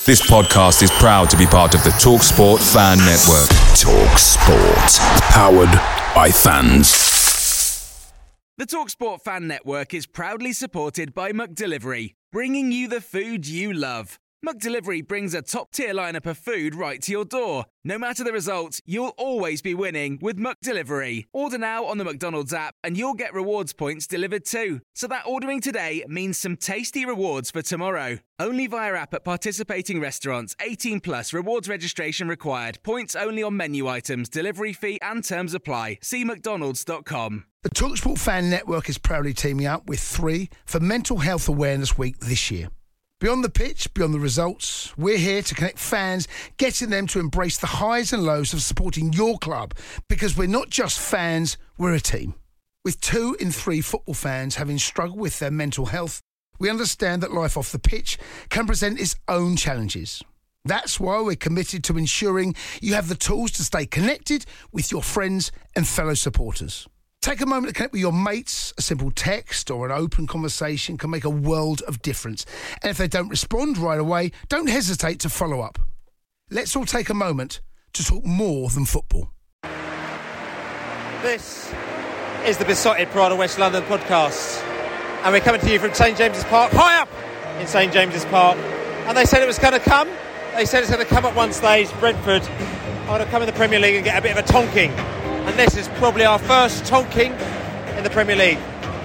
This podcast is proud to be part of the TalkSport Fan Network. TalkSport. Powered by fans. The TalkSport Fan Network is proudly supported by McDelivery, bringing you the food you love. McDelivery brings a top-tier lineup of food right to your door. No matter the result, you'll always be winning with McDelivery. Order now on the McDonald's app and you'll get rewards points delivered too. So that ordering today means some tasty rewards for tomorrow. Only via app at participating restaurants. 18 plus. Rewards registration required. Points only on menu items. Delivery fee and terms apply. See mcdonalds.com. The TalkSport Fan Network is proudly teaming up with 3 for Mental Health Awareness Week this year. Beyond the pitch, beyond the results, we're here to connect fans, getting them to embrace the highs and lows of supporting your club, because we're not just fans, we're a team. With 2 in 3 football fans having struggled with their mental health, we understand that life off the pitch can present its own challenges. That's why we're committed to ensuring you have the tools to stay connected with your friends and fellow supporters. Take a moment to connect with your mates. A simple text or an open conversation can make a world of difference. And if they don't respond right away, don't hesitate to follow up. Let's all take a moment to talk more than football. This is the Besotted Pride of West London podcast. And we're coming to you from St James's Park, high up in St James's Park. And they said it was going to come. They said it's going to come at one stage. Brentford are going to come in the Premier League and get a bit of a tonking. And this is probably our first tonking in the Premier League.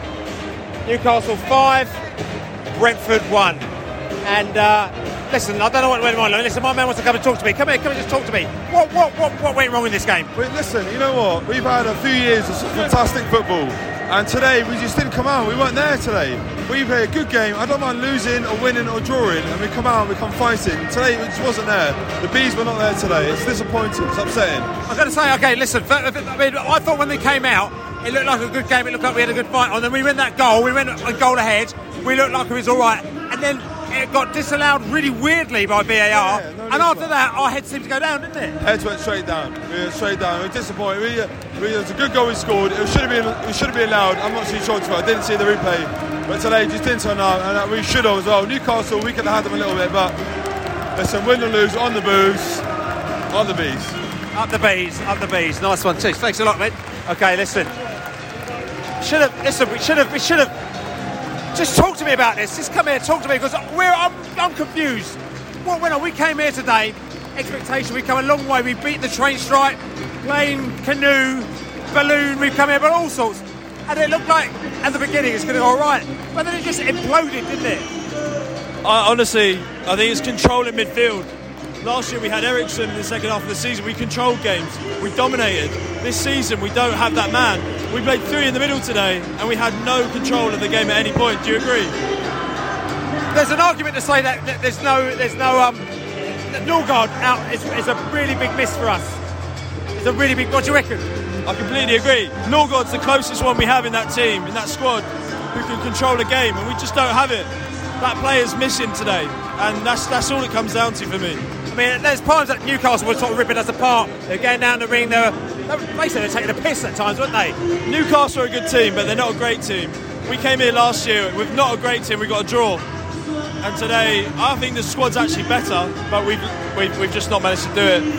Newcastle 5, Brentford 1. And listen, I don't know what went wrong. Listen, my man wants to come and talk to me. Come here, just talk to me. What went wrong in this game? Wait, listen, you know what? We've had a few years of some fantastic football. And today, we just didn't come out. We weren't there today. We played a good game. I don't mind losing or winning or drawing. And we come out and we come fighting. Today, it just wasn't there. The Bees were not there today. It's disappointing. It's upsetting. I've got to say, okay, listen. I mean, I thought when they came out, it looked like a good game. It looked like we had a good fight on. Then we win that goal. We went a goal ahead. We looked like it was all right. And then it got disallowed really weirdly by VAR. Yeah, no, and after that, our heads seemed to go down, didn't it? Heads went straight down. We were straight down. We were disappointed. It was a good goal we scored. It should have been allowed. I'm not too sure to it. I didn't see the replay. But today, just didn't turn out. And we should have as well. Newcastle, we could have had them a little bit. But listen, win or lose, on the booze, on the Bees. Up the Bees, up the Bees. Nice one, too. Thanks a lot, mate. Okay, listen. We should have. Just talk to me about this. Just come here, talk to me, because I'm confused. What went on? We came here today, expectation, we come a long way. We beat the train strike, plane, canoe, balloon, we've come here, but all sorts. And it looked like, at the beginning, it's going to go all right. But then it just imploded, didn't it? Honestly, I think it's control in midfield. Last year we had Ericsson in the second half of the season. We controlled games. We dominated. This season we don't have that man. We played 3 in the middle today and we had no control of the game at any point. Do you agree? There's an argument to say that there's no that Norgard out is a really big miss for us. It's a really big. What do you reckon? I completely agree. Norgard's the closest one we have in that team, in that squad, who can control a game, and we just don't have it. That player's missing today, and that's all it comes down to for me. I mean, there's times that Newcastle were sort of ripping us apart. They're going down the ring. They were taking a piss at times, weren't they? Newcastle are a good team, but they're not a great team. We came here last year with not a great team. We got a draw, and today I think the squad's actually better, but we've just not managed to do it.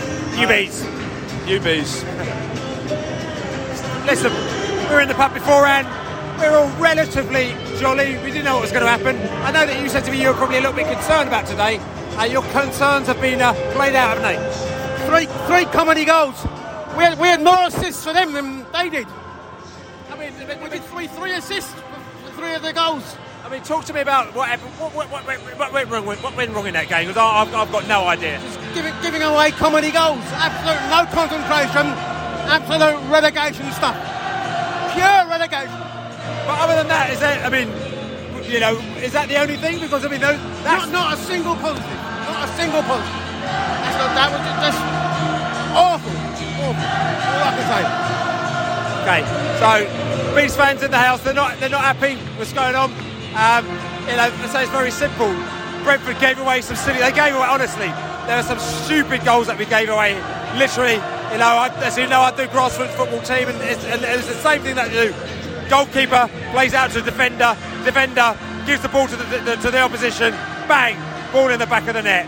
UBs. Listen, we were in the pub beforehand. We were all relatively jolly. We didn't know what was going to happen. I know that you said to me you were probably a little bit concerned about today. Your concerns have been played out, haven't they? Three comedy goals. We had more assists for them than they did. I mean, We did three assists for 3 of the goals. I mean, talk to me about what happened. What went wrong in that game? Because I've got no idea. Just giving away comedy goals. Absolute no concentration. Absolute relegation stuff. Pure relegation. But other than that, is that? I mean, you know, is that the only thing? Because I mean, that's not a single positive. Not a single positive. That was just awful. All I can say. Okay, so Bees fans in the house, they're not happy. What's going on? You know, so it's very simple. Brentford gave away some silly. They gave away, honestly. There were some stupid goals that we gave away. Literally, you know, as you know, I do grassroots football team, and it's the same thing that you do. Goalkeeper plays out to the defender gives the ball to the opposition, bang, ball in the back of the net.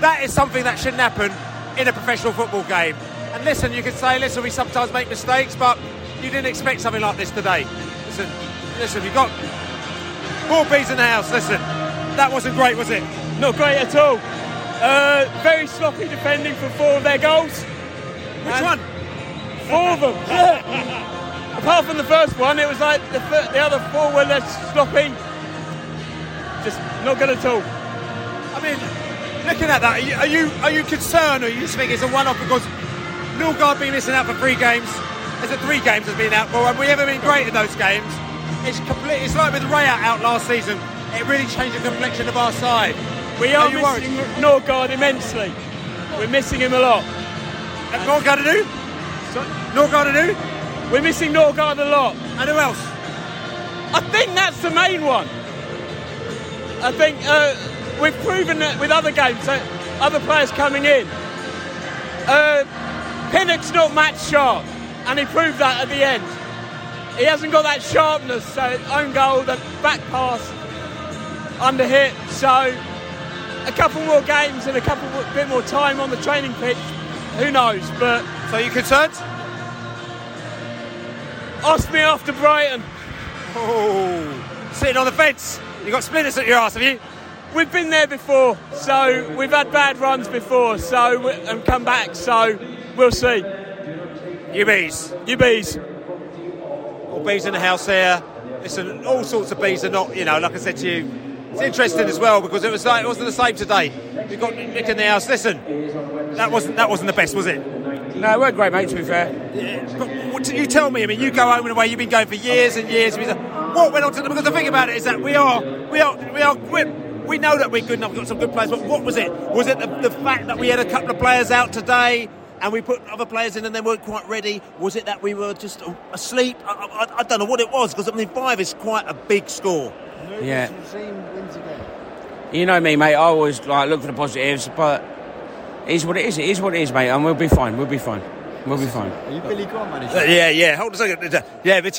That is something that shouldn't happen in a professional football game. And listen, you can say, we sometimes make mistakes, but you didn't expect something like this today. Listen, you've got 4 bees in the house. Listen, that wasn't great, was it? Not great at all. Very sloppy defending for 4 of their goals. Which one? 4 of them. Apart from the first one, it was like the other 4 were less sloppy. Just not good at all. I mean, looking at that, are you concerned, or you just think it's a one-off because Norgard been missing out for 3 games? Is it 3 games has been out for? Have we ever been great in those games? It's like with Ray out last season. It really changed the complexion of our side. We are missing Norgard immensely. We're missing him a lot. Norgard to do? Norgard to do? We're missing Norgard a lot. And who else? I think that's the main one. I think we've proven that with other games, other players coming in. Pinnock's not match sharp, and he proved that at the end. He hasn't got that sharpness, so own goal, the back pass, under hit. So a couple more games and a bit more time on the training pitch, who knows? But so you concerned? Ask me after Brighton. Oh, sitting on the fence. You got splinters at your arse, have you? We've been there before, so we've had bad runs before, and come back. So we'll see. You bees. All bees in the house here. Listen, all sorts of bees are not, like I said to you, it's interesting as well because it wasn't the same today. You've got Nick in the house. Listen, that wasn't the best, was it? No, it weren't great, mate, to be fair. Yeah, but what you tell me, I mean, you go home and away, you've been going for years and years. What went on to them? Because the thing about it is that we know that we're good enough, we've got some good players, but what was it? Was it the fact that we had a couple of players out today and we put other players in and they weren't quite ready? Was it that we were just asleep? I don't know what it was, because 5 is quite a big score. Yeah. You know me, mate, I always look for the positives, but it is what it is. It is what it is, mate, and we'll be fine. Are you Billy Grant manager? Yeah. Hold on a second. Yeah, which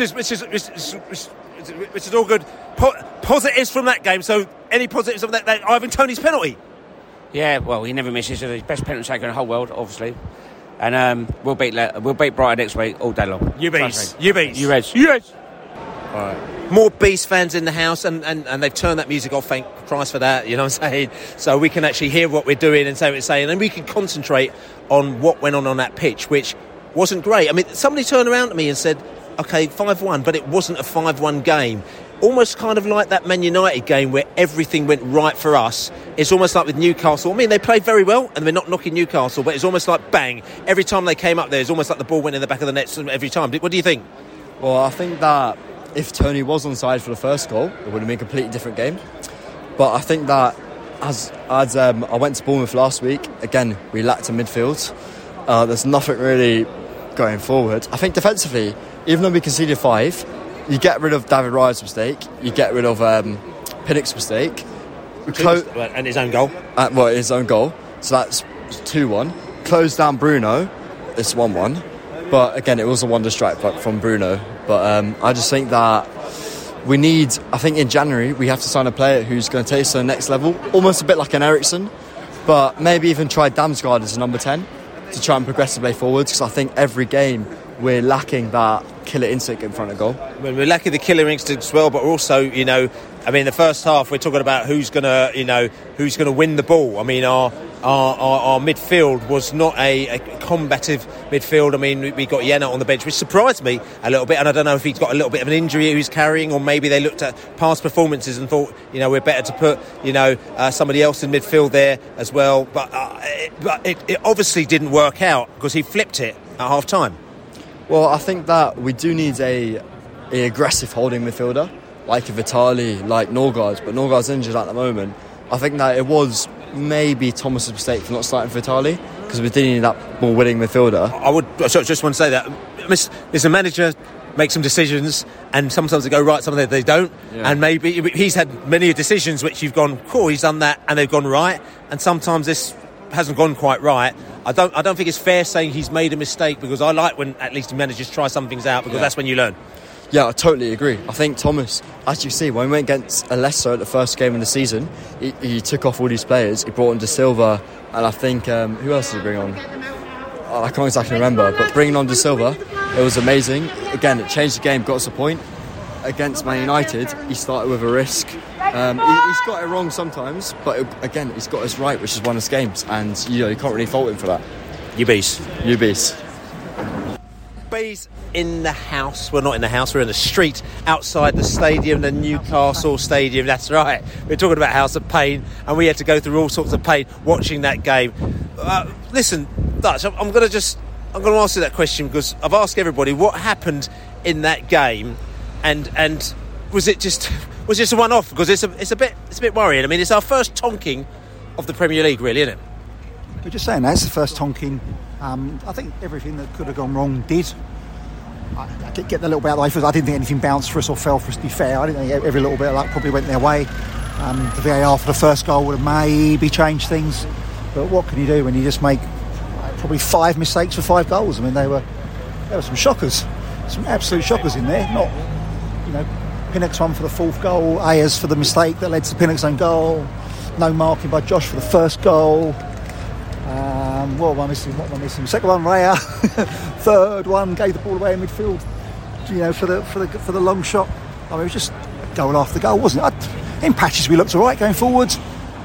is all good. Positives from that game. So, any positives of that Ivan Toney's penalty? Yeah, well, he never misses. He's the best penalty taker in the whole world, obviously. And we'll beat Brighton next week all day long. You bees. Reds. All right. More Beast fans in the house, and they've turned that music off, thank Christ for that, you know what I'm saying? So we can actually hear what we're doing and say what we're saying, and we can concentrate on what went on that pitch, which wasn't great. I mean, somebody turned around to me and said, OK, 5-1, but it wasn't a 5-1 game. Almost kind of like that Man United game where everything went right for us. It's almost like with Newcastle. I mean, they played very well, and we're not knocking Newcastle, but it's almost like bang. Every time they came up there, it's almost like the ball went in the back of the net every time. What do you think? Well, I think that if Toney was onside for the first goal, it would have been a completely different game. But I think that as I went to Bournemouth last week, again, we lacked a midfield. There's nothing really going forward. I think defensively, even though we conceded 5, you get rid of David Raya's mistake, you get rid of Pinnock's mistake. And his own goal. His own goal. So that's 2-1. Close down Bruno, it's 1-1. But again, it was a wonder strike from Bruno. But I just think that I think in January, we have to sign a player who's going to take us to the next level. Almost a bit like an Ericsson. But maybe even try Damsgaard as a number 10 to try and progress the play forwards. Because I think every game we're lacking that killer instinct in front of goal. Well, we're lacking the killer instinct as well, but also, the first half we're talking about who's going to win the ball. I mean, our midfield was not a combative midfield. I mean, we got Jena on the bench, which surprised me a little bit, and I don't know if he's got a little bit of an injury he's carrying, or maybe they looked at past performances and thought, we're better to put, somebody else in midfield there as well. But it obviously didn't work out because he flipped it at half time. Well, I think that we do need a aggressive holding midfielder, like a Vitali, like Norgard, but Norgard's injured at the moment. I think that it was maybe Thomas's mistake for not starting Vitali, because we did need that more winning midfielder. I would just want to say that Mr. Manager makes some decisions, and sometimes they go right, sometimes they don't. Yeah. And maybe he's had many decisions which you've gone, cool, he's done that, and they've gone right. And sometimes this hasn't gone quite right. I don't think it's fair saying he's made a mistake, because I like when at least the managers try some things out, because that's when you learn. Yeah, I totally agree. I think Thomas, as you see, when we went against Leicester at the first game of the season, he took off all these players. He brought on De Silva, and I think who else did he bring on? I can't exactly remember, but bringing on De Silva, it was amazing. Again, it changed the game, got us a point. Against Man United, he started with a risk. He's got it wrong sometimes, but again, he's got us right, which has won us games, and you can't really fault him for that. You beast. Bees in the house. We're not in the house, we're in the street outside the stadium, the Newcastle Stadium. That's right. We're talking about House of Pain, and we had to go through all sorts of pain watching that game. Listen, Dutch, I'm going to ask you that question because I've asked everybody what happened in that game, and was it just a one-off? Because it's a bit worrying. I mean, it's our first tonking of the Premier League, really, isn't it? We're just saying that's the first tonking. I think everything that could have gone wrong did. I get the little bit out of the way first. I didn't think anything bounced for us or fell for us, to be fair. I didn't think every little bit of luck probably went their way. The VAR for the first goal would have maybe changed things. But what can you do when you just make probably 5 mistakes for 5 goals? I mean, there were some shockers, some absolute shockers in there. Not, Pinnock's one for the 4th goal, Ayers for the mistake that led to Pinnock's own goal. No marking by Josh for the first goal. What am I missing? Second one, Raya. Third one, gave the ball away in midfield. For the long shot. I mean, it was just goal after goal, wasn't it? In patches, we looked all right going forward.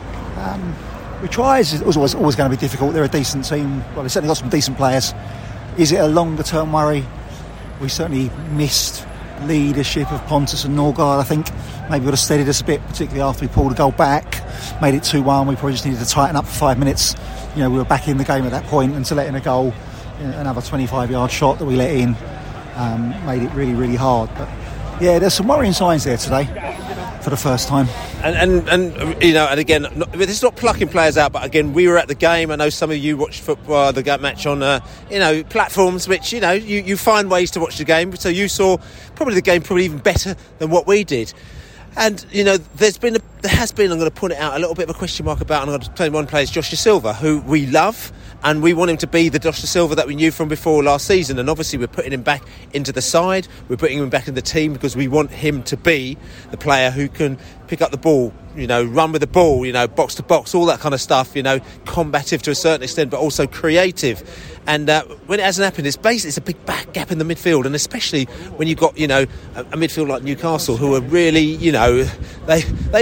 We tried. It was always going to be difficult. They're a decent team. Well, they've certainly got some decent players. Is it a longer term worry? We certainly missed leadership of Pontus and Norgard. I think maybe would have steadied us a bit, particularly after we pulled a goal back, made it 2-1. We probably just needed to tighten up for 5 minutes. We were back in the game at that point, and to let in a goal, another 25-yard shot that we let in, made it really, really hard. But yeah, there's some worrying signs there today for the first time. And again, this is not plucking players out, but again, we were at the game. I know some of you watched football, the match on, platforms, which you find ways to watch the game. So you saw probably the game even better than what we did. And, there has been, I'm going to put it out, a little bit of a question mark about, and I'm going to tell you one player is Josh Da Silva, who we love, and we want him to be the Josh Da Silva that we knew from before last season. And obviously we're putting him back into the side, we're putting him back in the team because we want him to be the player who can pick up the ball, run with the ball, box to box, all that kind of stuff, combative to a certain extent, but also creative. And when it hasn't happened, it's a big back gap in the midfield, and especially when you've got, a midfield like Newcastle, who are really, they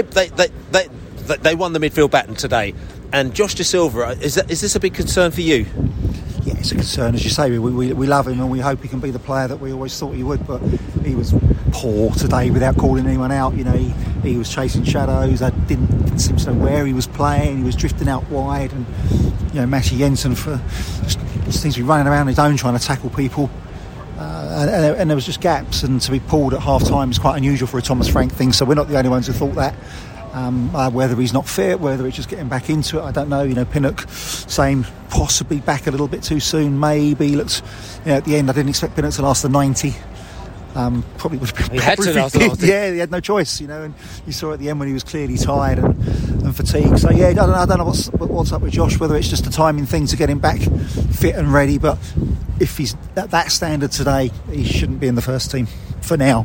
won the midfield battle today. And Josh Da Silva, is this a big concern for you? Yeah, it's a concern, as you say. We love him and we hope he can be the player that we always thought he would, but he was poor today without calling anyone out. He was chasing shadows. I didn't seem to know where he was playing. He was drifting out wide, and Matty Jensen just seems to be running around his own trying to tackle people. And there was just gaps, and to be pulled at half time is quite unusual for a Thomas Frank thing, so we're not the only ones who thought that. Whether he's not fit, whether it's just getting back into it, I don't know. Pinnock saying possibly back a little bit too soon, maybe. Looked, at the end, I didn't expect Pinnock to last the 90. Probably would have been. He had to last the 90. Yeah, he had no choice, and you saw at the end when he was clearly tired and fatigued. So yeah, I don't know what's up with Josh. Whether it's just a timing thing to get him back fit and ready, but if he's at that standard today, he shouldn't be in the first team for now.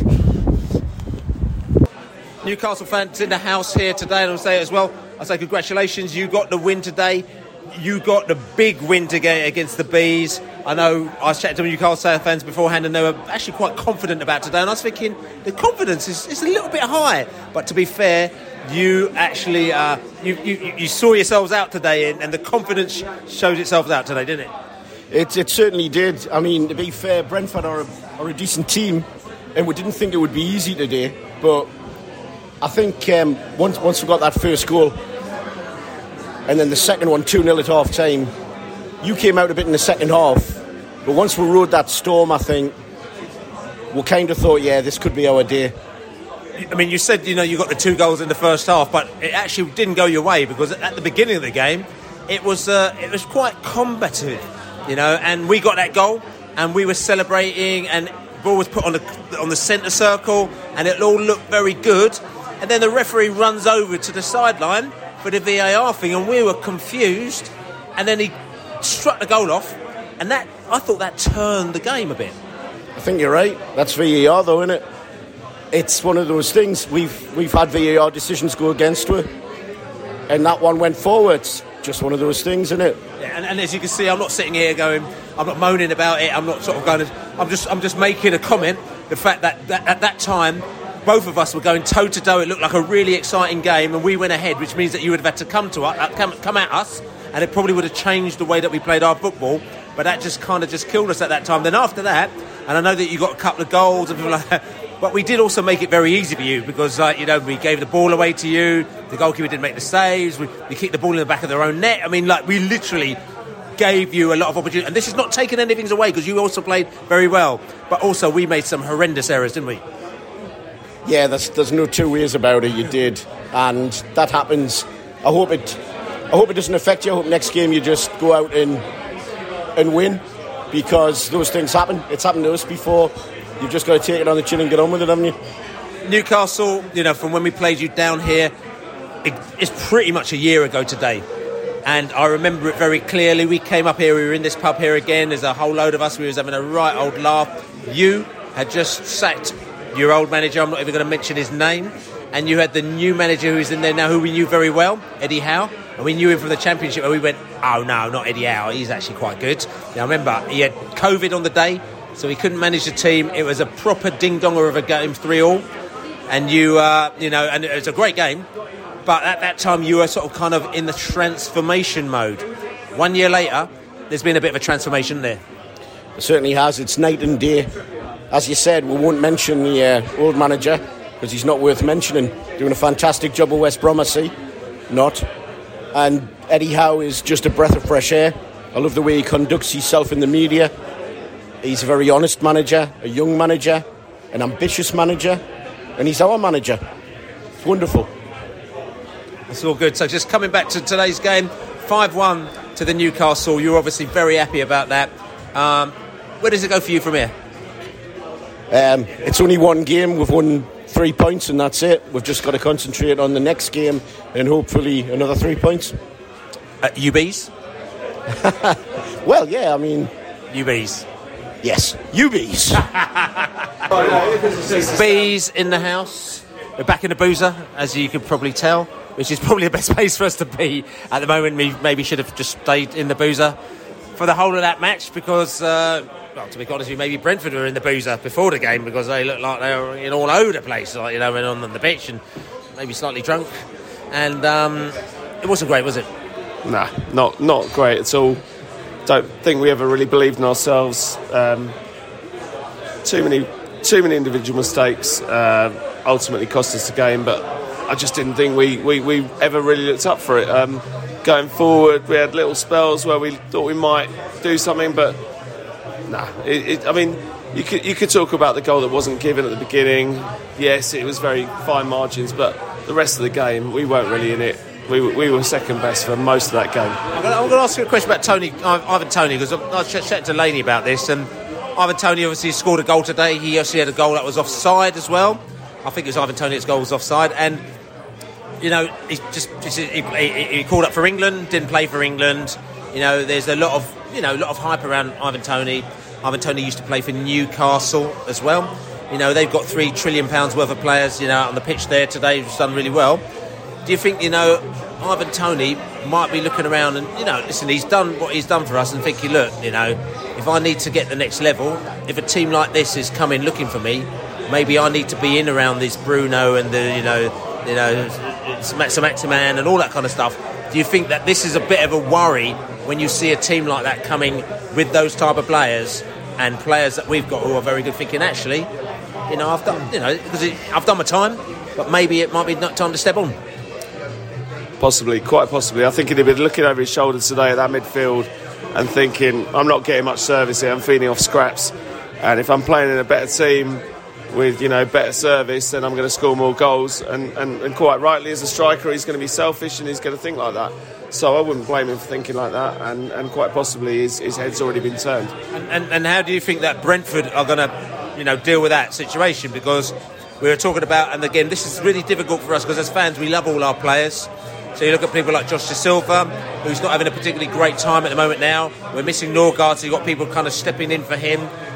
Newcastle fans in the house here today, and I'll say it as well. I'll say congratulations, you got the win today. You got the big win today against the Bees. I know I was chatting to Newcastle fans beforehand, and they were actually quite confident about today. And I was thinking the confidence is a little bit high. But to be fair, you actually you saw yourselves out today, and the confidence showed itself out today, didn't it? It certainly did. I mean, to be fair, Brentford are a decent team, and we didn't think it would be easy today, but I think once we got that first goal and then the second one 2-0 at half time, you came out a bit in the second half, but once we rode that storm, I think we kind of thought, yeah, this could be our day. I mean, you said you got the 2 goals in the first half, but it actually didn't go your way, because at the beginning of the game it was quite combative, and we got that goal and we were celebrating, and ball was put on the centre circle, and it all looked very good. And then the referee runs over to the sideline for the VAR thing, and we were confused. And then he struck the goal off, and I thought that turned the game a bit. think you're right. That's VAR, though, isn't it? It's one of those things. We've had VAR decisions go against her, and that one went forwards. Just one of those things, isn't it? Yeah, and as you can see, I'm not sitting here going, I'm not moaning about it. I'm not sort of going. I'm just making a comment. The fact that at that time, both of us were going toe to toe. It looked like a really exciting game, and we went ahead, which means that you would have had to come at us, and it probably would have changed the way that we played our football. But that just kind of just killed us at that time. Then after that, and I know that you got a couple of goals and people like that, but we did also make it very easy for you because, we gave the ball away to you. The goalkeeper didn't make the saves. We kicked the ball in the back of their own net. I mean, we literally gave you a lot of opportunity. And this is not taking anything away because you also played very well. But also, we made some horrendous errors, didn't we? Yeah, there's no two ways about it. You did, and that happens. I hope it doesn't affect you. I hope next game you just go out and win, because those things happen. It's happened to us before. You've just got to take it on the chin and get on with it, haven't you? Newcastle, from when we played you down here, it's pretty much a year ago today. And I remember it very clearly. We came up here, we were in this pub here again. There's a whole load of us. We was having a right old laugh. You had just sacked your old manager. I'm not even going to mention his name. And you had the new manager who's in there now, who we knew very well, Eddie Howe. And we knew him from the Championship, and we went, oh, no, not Eddie Howe. He's actually quite good. Now, I remember he had COVID on the day, so he couldn't manage the team. It was a proper ding-donger of a game, 3-3. And and it was a great game. But at that time, you were sort of kind of in the transformation mode. 1 year later, there's been a bit of a transformation there. It certainly has. It's night and day. As you said, we won't mention the old manager because he's not worth mentioning. Doing a fantastic job at West Brom, I see. Not. And Eddie Howe is just a breath of fresh air. I love the way he conducts himself in the media. He's a very honest manager, a young manager, an ambitious manager, and he's our manager. It's wonderful. That's all good. So just coming back to today's game, 5-1 to the Newcastle. You're obviously very happy about that. Where does it go for you from here? It's only one game. We've won 3 points and that's it. We've just got to concentrate on the next game and hopefully another 3 points. UBs? Well, yeah, I mean... UBs? Yes, UBs. Bees in the house. We're back in the boozer, as you could probably tell, which is probably the best place for us to be at the moment. We maybe should have just stayed in the boozer for the whole of that match because... to be honest with you, maybe Brentford were in the boozer before the game because they looked like they were in all over the place, when on the pitch and maybe slightly drunk. And it wasn't great, was it? Nah, not great at all. Don't think we ever really believed in ourselves. Too many individual mistakes ultimately cost us the game, but I just didn't think we ever really looked up for it. Going forward, we had little spells where we thought we might do something, but nah. You could talk about the goal that wasn't given at the beginning. Yes, it was very fine margins, but the rest of the game, we weren't really in it. We were second best for most of that game. I'm going to ask you a question about Ivan Toney, because I chatted to Laney about this, and Ivan Toney obviously scored a goal today. He actually had a goal that was offside as well. I think it was Ivan Toney's goal was offside, and he called up for England, didn't play for England. There's a lot of hype around Ivan Toney. Ivan Toney used to play for Newcastle as well. They've got £3 trillion worth of players, out on the pitch there today, who've done really well. Do you think, Ivan Toney might be looking around and, listen, he's done what he's done for us and thinking, look, if I need to get the next level, if a team like this is coming looking for me, maybe I need to be in around this Bruno and the, Maximan and all that kind of stuff. Do you think that this is a bit of a worry when you see a team like that coming with those type of players and players that we've got who are very good, thinking, actually, I've done my time, but maybe it might be not time to step on? Possibly, quite possibly. I think he'd have been looking over his shoulder today at that midfield and thinking, I'm not getting much service here, I'm feeding off scraps, and if I'm playing in a better team with better service, then I'm going to score more goals, and quite rightly, as a striker, he's going to be selfish and he's going to think like that. So I wouldn't blame him for thinking like that, and quite possibly his head's already been turned. And how do you think that Brentford are going to deal with that situation? Because we were talking about, and again, this is really difficult for us because as fans we love all our players. So you look at people like Josh Da Silva, who's not having a particularly great time at the moment now. We're missing Norgard, so you've got people kind of stepping in for him.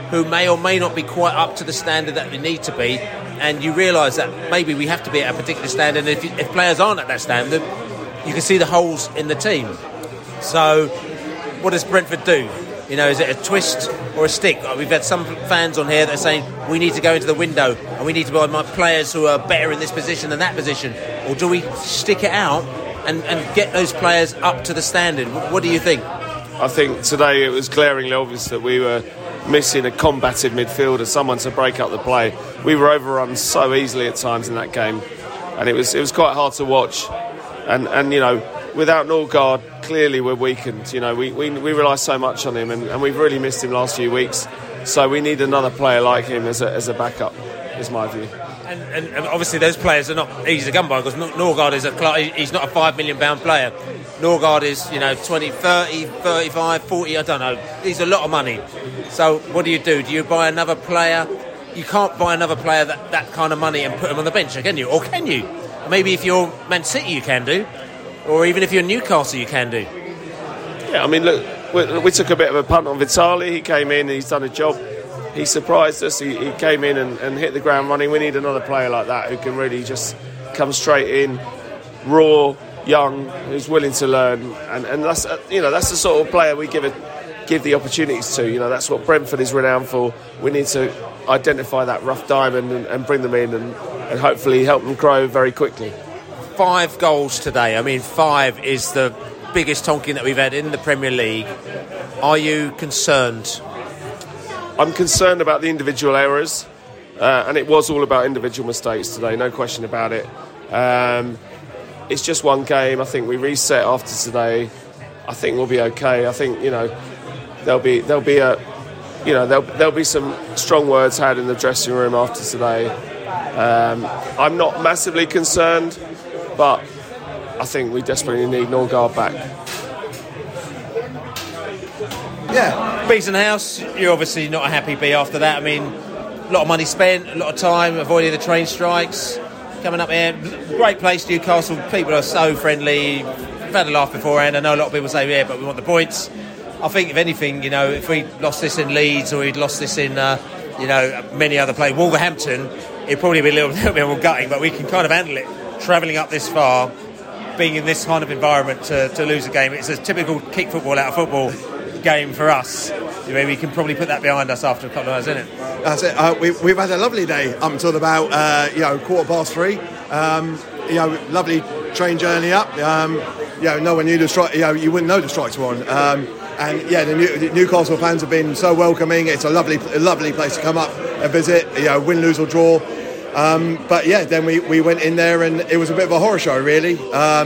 who may or may not be quite up to the standard that they need to be, and you realise that maybe we have to be at a particular standard, and if players aren't at that standard, you can see the holes in the team. So what does Brentford do? You know, is it a twist or a stick? We've had some fans on here that are saying we need to go into the window and we need to buy players who are better in this position than that position. Or do we stick it out and get those players up to the standard? What do you think? I think today it was glaringly obvious that we were missing a combative midfielder, someone to break up the play. We were overrun so easily at times in that game, and it was quite hard to watch. And you know, without Norgard, clearly we're weakened. You know, we rely so much on him, and we've really missed him last few weeks. So we need another player like him as a backup, is my view. And obviously those players are not easy to come by, because Norgard is he's not a £5 million player. Norgard is, 20, 30, 35, 40, I don't know. He's a lot of money. So what do? Do you buy another player? You can't buy another player that kind of money and put him on the bench, can you? Or can you? Maybe if you're Man City you can do. Or even if you're Newcastle you can do. Yeah, I mean, look, we took a bit of a punt on Vitali. He came in and he's done a job. He surprised us. He came in and hit the ground running. We need another player like that who can really just come straight in, raw, young, who's willing to learn. And that's that's the sort of player we give the opportunities to. That's what Brentford is renowned for. We need to identify that rough diamond and bring them in and hopefully help them grow very quickly. 5 goals today. I mean, 5 is the biggest tonking that we've had in the Premier League. Are you concerned? I'm concerned about the individual errors, and it was all about individual mistakes today, no question about it. It's just one game. I think we reset after today. I think we'll be okay. I think there'll be some strong words had in the dressing room after today. I'm not massively concerned, but I think we desperately need Norgard back. Yeah, Beeson House, you're obviously not a happy bee after that. I mean, a lot of money spent, a lot of time avoiding the train strikes, coming up here. Great place, Newcastle. People are so friendly. We've had a laugh beforehand. I know a lot of people say, yeah, but we want the points. I think, if anything, if we lost this in Leeds or we'd lost this in, many other places, Wolverhampton, it'd probably be a little bit more gutting, but we can kind of handle it. Travelling up this far, being in this kind of environment to lose a game, it's a typical kick football out of football game for us. We can probably put that behind us after a couple of hours, isn't it? That's it. We've had a lovely day up until about 3:15. Lovely train journey up. No one knew the strike. You wouldn't know the strikes were on. The Newcastle fans have been so welcoming. It's a lovely place to come up and visit. Win, lose or draw. Then we went in there and it was a bit of a horror show, really.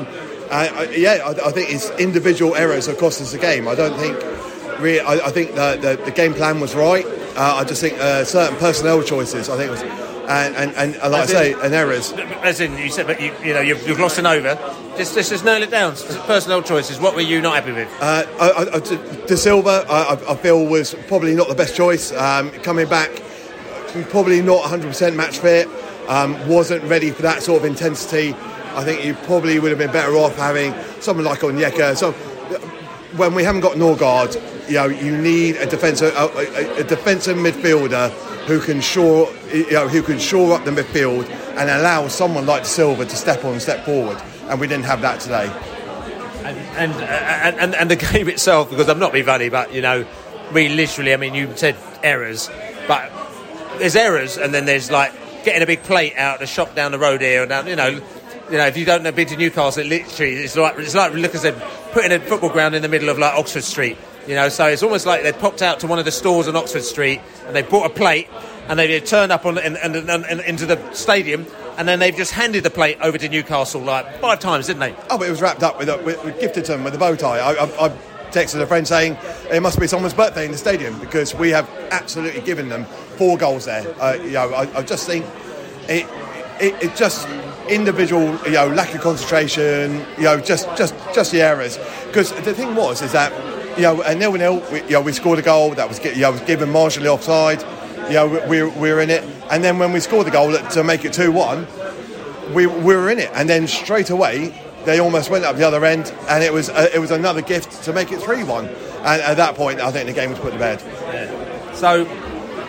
I think it's individual errors that cost us the game. I don't think. I think the game plan was right. I just think certain personnel choices, I think, was and like I say, and errors. As in, you said, but you've lost an over. Just nail it down. Personnel choices. What were you not happy with? De Silva, I feel was probably not the best choice. Coming back, probably not 100% match fit. Wasn't ready for that sort of intensity. I think you probably would have been better off having someone like Onyeka. So when we haven't got Norgard, you need a defensive midfielder who can shore up the midfield and allow someone like Silva to step forward. And we didn't have that today. And the game itself, because I'm not being funny, but literally, I mean, you said errors, but there's errors, and then there's like getting a big plate out the shop down the road here, and down, if you don't have been to Newcastle, it's like look, as I said, putting a football ground in the middle of like Oxford Street. So it's almost like they popped out to one of the stores on Oxford Street and they bought a plate and they turned up into the stadium, and then they've just handed the plate over to Newcastle like 5 times, didn't they? Oh, but it was wrapped up with gifted to them with a bow tie. I texted a friend saying it must be someone's birthday in the stadium, because we have absolutely given them 4 goals there. I just think it just individual, lack of concentration, just the errors. Because the thing is that, at 0-0, we scored a goal that was given marginally offside. We were in it, and then when we scored the goal to make it 2-1, we were in it, and then straight away they almost went up the other end, and it was another gift to make it 3-1. And at that point, I think the game was put to bed. Yeah. So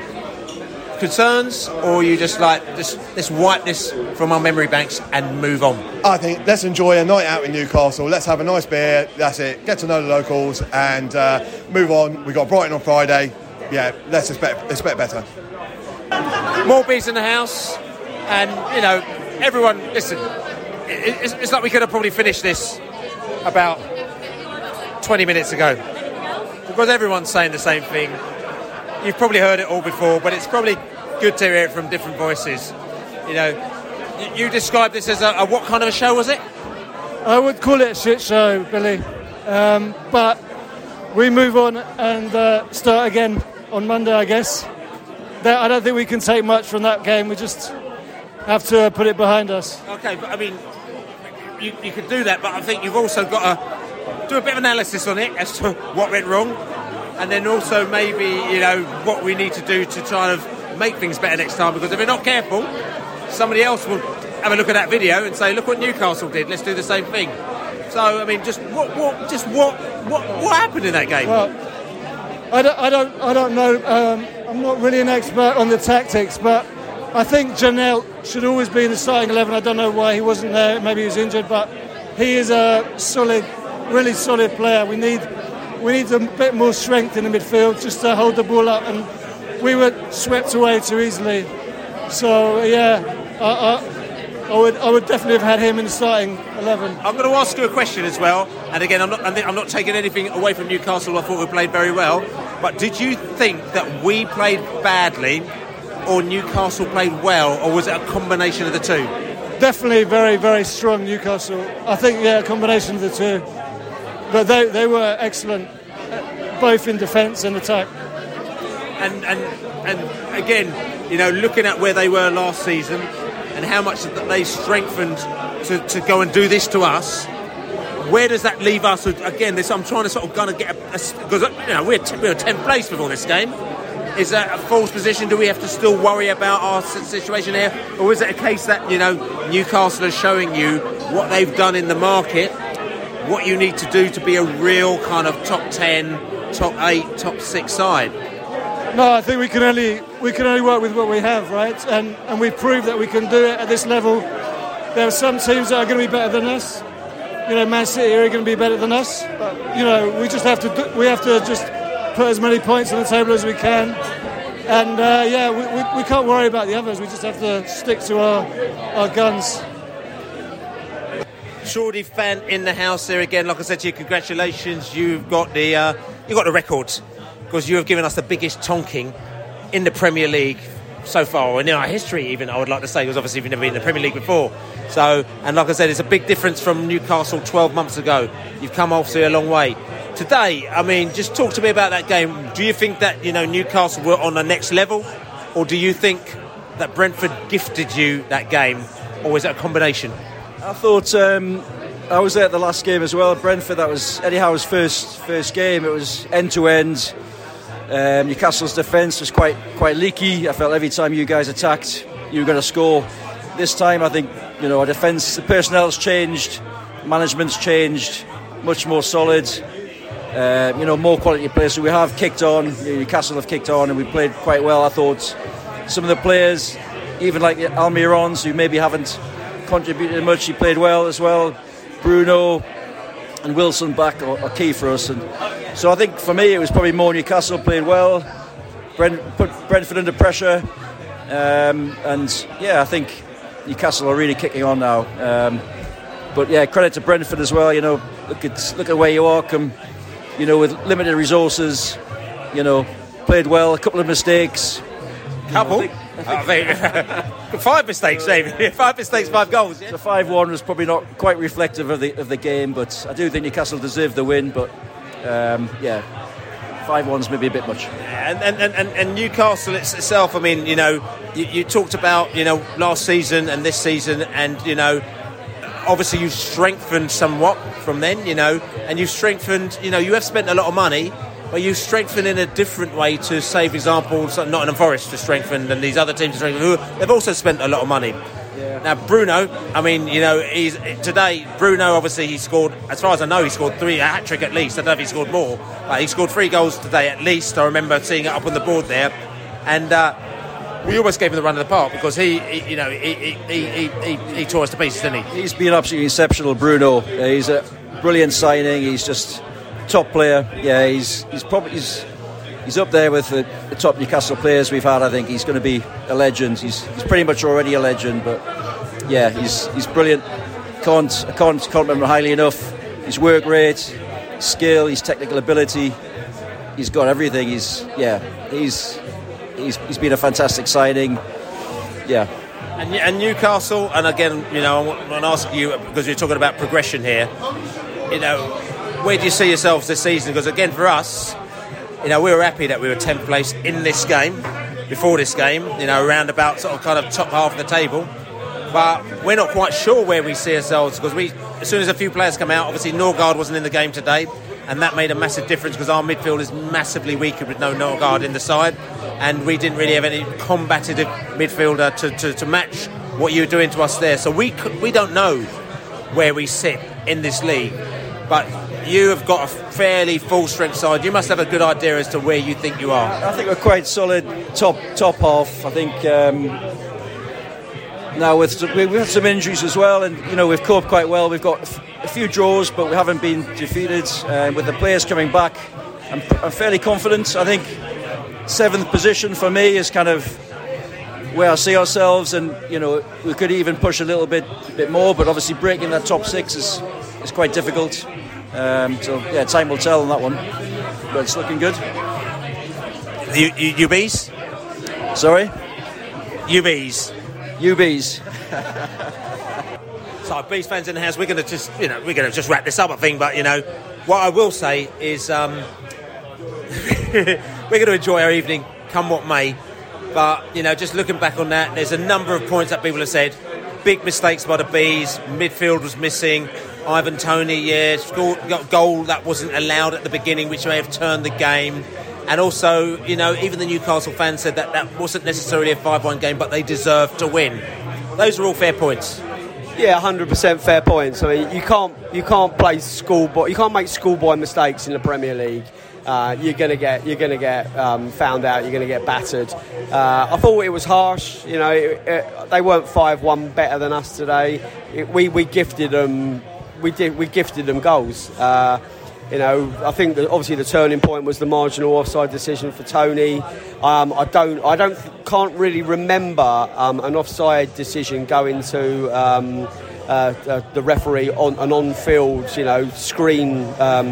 concerns, or are you just like, let's wipe this from our memory banks and move on? I think let's enjoy a night out in Newcastle. Let's have a nice beer. That's it. Get to know the locals and move on. We've got Brighton on Friday. Yeah, let's expect better. More beers in the house, and everyone. Listen, it's like we could have probably finished this about 20 minutes ago, because everyone's saying the same thing. You've probably heard it all before, but it's probably good to hear it from different voices. You described this as a what kind of a show was it? I would call it a shit show, Billy. But we move on and start again on Monday, I guess. I don't think we can take much from that game. We just have to put it behind us. Okay, but I mean, you could do that, but I think you've also got to do a bit of analysis on it as to what went wrong, and then also maybe what we need to do to try and make things better next time. Because if we're not careful, somebody else will have a look at that video and say, "Look what Newcastle did. Let's do the same thing." So I mean, just what happened in that game? Well, I don't know. I'm not really an expert on the tactics, but I think Janelt should always be in the starting 11. I don't know why he wasn't there. Maybe he was injured, but he is a solid, really solid player. We need a bit more strength in the midfield just to hold the ball up, and we were swept away too easily. So yeah, I would definitely have had him in the starting 11. I'm going to ask you a question as well, and again, I'm not taking anything away from Newcastle. I thought we played very well, but did you think that we played badly, or Newcastle played well, or was it a combination of the two? Definitely very, very strong Newcastle. I think a combination of the two. But they were excellent, both in defence and attack. And again, looking at where they were last season and how much they strengthened to go and do this to us, where does that leave us? Again, I'm trying to sort of get because we're 10th place before this game. Is that a false position? Do we have to still worry about our situation here, or is it a case that Newcastle is showing you what they've done in the market, what you need to do to be a real kind of top 10, top 8, top 6 side? No, I think we can only work with what we have, right? And we've proved that we can do it at this level. There are some teams that are going to be better than us. Man City are going to be better than us. But we just have to just put as many points on the table as we can. And we can't worry about the others. We just have to stick to our guns. Shorty fan in the house here again. Like I said to you, congratulations. You've got the record, because you have given us the biggest tonking in the Premier League so far, and in our history even, I would like to say, because obviously we've never been in the Premier League before. So, and like I said, it's a big difference from Newcastle 12 months ago. You've come obviously a long way. Today, I mean, just talk to me about that game. Do you think that, Newcastle were on the next level, or do you think that Brentford gifted you that game, or was it a combination? I thought I was there at the last game as well. Brentford, that was Eddie Howe's first game. It was end to end. Newcastle's defence was quite leaky. I felt every time you guys attacked, you were going to score. This time, I think our defence, the personnel's changed, management's changed, much more solid. More quality players. So we have kicked on. Newcastle have kicked on, and we played quite well. I thought some of the players, even like Almirons, who maybe haven't contributed much, he played well as well. Bruno and Wilson back are key for us, and so I think for me it was probably more Newcastle played well, put Brentford under pressure, and I think Newcastle are really kicking on now. But credit to Brentford as well. Look at where you are, with limited resources. Played well, a couple of mistakes. Couple? I think 5 mistakes, David. 5 mistakes, 5 goals. Yeah? So 5-1 was probably not quite reflective of the game, but I do think Newcastle deserved the win. But 5-1's maybe a bit much. And Newcastle itself. I mean, you talked about last season and this season, and obviously you've strengthened somewhat from then. And you've strengthened. You have spent a lot of money. But you strengthen in a different way to, say, for example, Nottingham Forest to strengthen, and these other teams to strengthen, they've also spent a lot of money. Yeah. Now, Bruno, I mean, Bruno, obviously, he scored, as far as I know, he scored 3, a hat-trick at least. I don't know if he scored more, but he scored 3 goals today at least. I remember seeing it up on the board there. And we almost gave him the run of the park because he tore us to pieces, didn't he? He's been absolutely exceptional, Bruno. He's a brilliant signing. He's just top player. Yeah, he's up there with the top Newcastle players we've had. I think he's going to be a legend. He's pretty much already a legend, but yeah, he's brilliant. Can't remember him highly enough. His work rate, his skill, his technical ability. He's got everything. He's been a fantastic signing. Yeah. And Newcastle, and again, I want to ask you, because you're talking about progression here, where do you see yourselves this season? Because again, for us, we were happy that we were 10th place in this game, before this game, around about sort of kind of top half of the table. But we're not quite sure where we see ourselves, because as soon as a few players come out, obviously Norgard wasn't in the game today, and that made a massive difference because our midfield is massively weaker with no Norgard in the side, and we didn't really have any combative midfielder to match what you were doing to us there. So we don't know where we sit in this league, but you have got a fairly full strength side. You must have a good idea as to where you think you are. I think we're quite solid top half. I think now we've had some injuries as well, and we've coped quite well. We've got a few draws, but we haven't been defeated. With the players coming back, I'm fairly confident. I think 7th position for me is kind of where I see ourselves, and we could even push a little bit more, but obviously breaking that top 6 is quite difficult. So yeah, time will tell on that one, but it's looking good. UBs? Sorry? UBs. So, Bees fans in the house, we're going to just wrap this up, I think. But what I will say is, we're going to enjoy our evening, come what may. But just looking back on that, there's a number of points that people have said. Big mistakes by the Bees. Midfield was missing. Ivan Toney, got a goal that wasn't allowed at the beginning, which may have turned the game. And also, even the Newcastle fans said that wasn't necessarily a 5-1 game, but they deserved to win. Those are all fair points. Yeah, 100% fair points. I mean, you can't play schoolboy. You can't make schoolboy mistakes in the Premier League. You're gonna get found out. You're gonna get battered. I thought it was harsh. They weren't 5-1 better than us today. We gifted them. We gifted them goals. I think that obviously the turning point was the marginal offside decision for Toney. Can't really remember an offside decision going to the referee on an on-field, screen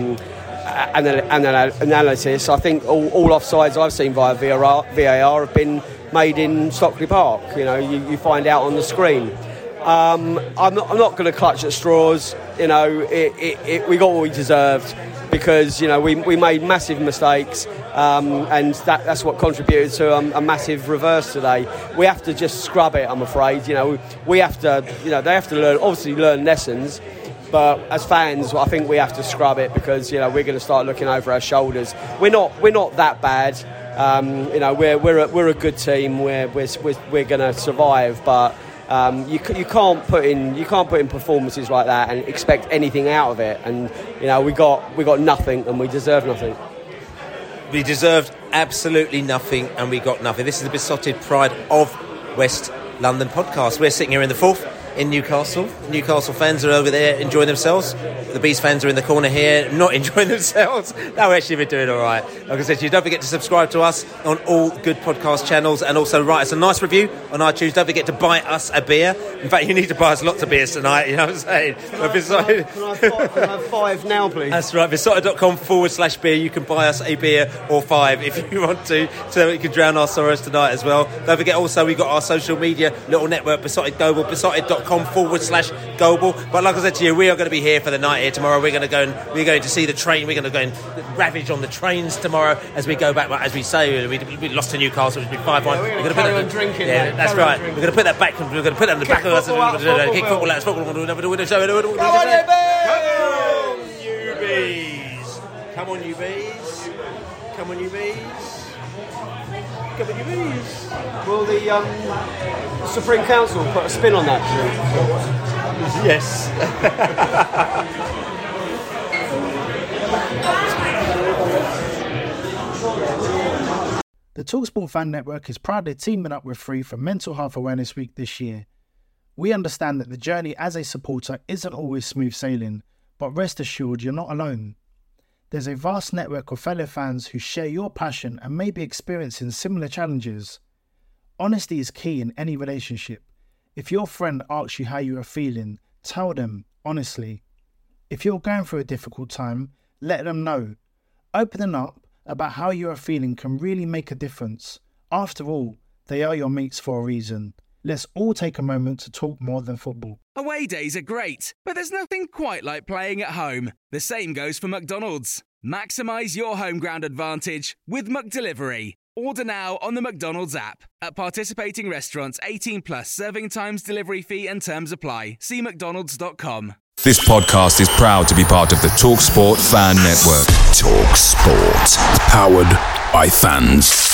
analysis. I think all offsides I've seen via VAR have been made in Stockley Park. You find out on the screen. I'm not going to clutch at straws. We got what we deserved because we made massive mistakes, and that's what contributed to a massive reverse today. We have to just scrub it. I'm afraid. We have to. They have to learn lessons. But as fans, I think we have to scrub it because we're going to start looking over our shoulders. We're not that bad. We're a good team. We're going to survive, but. You can't put in performances like that and expect anything out of it. And we got nothing, and we deserve nothing. We deserved absolutely nothing, and we got nothing. This is the Besotted Pride of West London podcast. We're sitting here in the 4th in Newcastle. Newcastle fans are over there enjoying themselves. The Bees fans are in the corner here not enjoying themselves. No, actually we're doing all right. Like I said, you don't forget to subscribe to us on all good podcast channels, and also write us a nice review on iTunes. Don't forget to buy us a beer. In fact, you need to buy us lots of beers tonight, you know what I'm saying? Can I have 5 now, please? That's right, besotted.com/beer. You can buy us a beer or 5 if you want to, so we can drown our sorrows tonight as well. Don't forget also we've got our social media little network, Besotted Global, besotted.com/global. But like I said to you, we are going to be here for the night here tomorrow. We're going to see the train. We're going to go and ravage on the trains tomorrow as we go back. As we say, we lost to Newcastle. It's been 5-1. We're going to put it on drinking. Yeah, that's right. We're going to put that back. We're going to put that on the back of us. Kick football out. Football. Come on, you bees! Come on, you bees! Come on, you bees! Come on, you bees! Will the Supreme Council put a spin on that? Yes. The TalkSport Fan Network is proudly teaming up with Free for Mental Health Awareness Week this year. We understand that the journey as a supporter isn't always smooth sailing, but rest assured you're not alone. There's a vast network of fellow fans who share your passion and may be experiencing similar challenges. Honesty is key in any relationship. If your friend asks you how you are feeling, tell them honestly. If you're going through a difficult time, let them know. Opening up about how you are feeling can really make a difference. After all, they are your mates for a reason. Let's all take a moment to talk more than football. Away days are great, but there's nothing quite like playing at home. The same goes for McDonald's. Maximise your home ground advantage with McDelivery. Order now on the McDonald's app. At participating restaurants, 18 plus, serving times, delivery fee and terms apply. See mcdonalds.com. This podcast is proud to be part of the TalkSport Fan Network. TalkSport. Powered by fans.